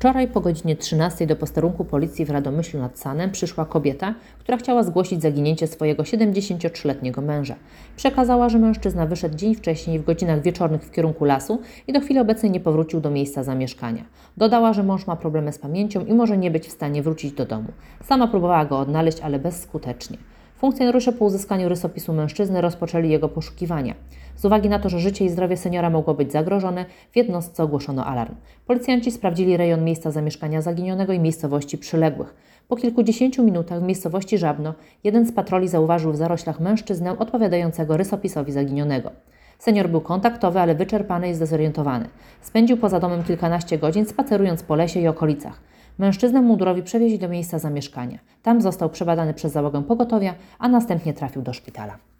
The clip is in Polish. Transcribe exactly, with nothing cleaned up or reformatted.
Wczoraj po godzinie trzynastej do posterunku policji w Radomyślu nad Sanem przyszła kobieta, która chciała zgłosić zaginięcie swojego siedemdziesięciotrzyletniego męża. Przekazała, że mężczyzna wyszedł dzień wcześniej w godzinach wieczornych w kierunku lasu i do chwili obecnej nie powrócił do miejsca zamieszkania. Dodała, że mąż ma problemy z pamięcią i może nie być w stanie wrócić do domu. Sama próbowała go odnaleźć, ale bezskutecznie. Funkcjonariusze po uzyskaniu rysopisu mężczyzny rozpoczęli jego poszukiwania. Z uwagi na to, że życie i zdrowie seniora mogło być zagrożone, w jednostce ogłoszono alarm. Policjanci sprawdzili rejon miejsca zamieszkania zaginionego i miejscowości przyległych. Po kilkudziesięciu minutach w miejscowości Żabno jeden z patroli zauważył w zaroślach mężczyznę odpowiadającego rysopisowi zaginionego. Senior był kontaktowy, ale wyczerpany i zdezorientowany. Spędził poza domem kilkanaście godzin, spacerując po lesie i okolicach. Mężczyznę mundurowi przewieźli do miejsca zamieszkania. Tam został przebadany przez załogę pogotowia, a następnie trafił do szpitala.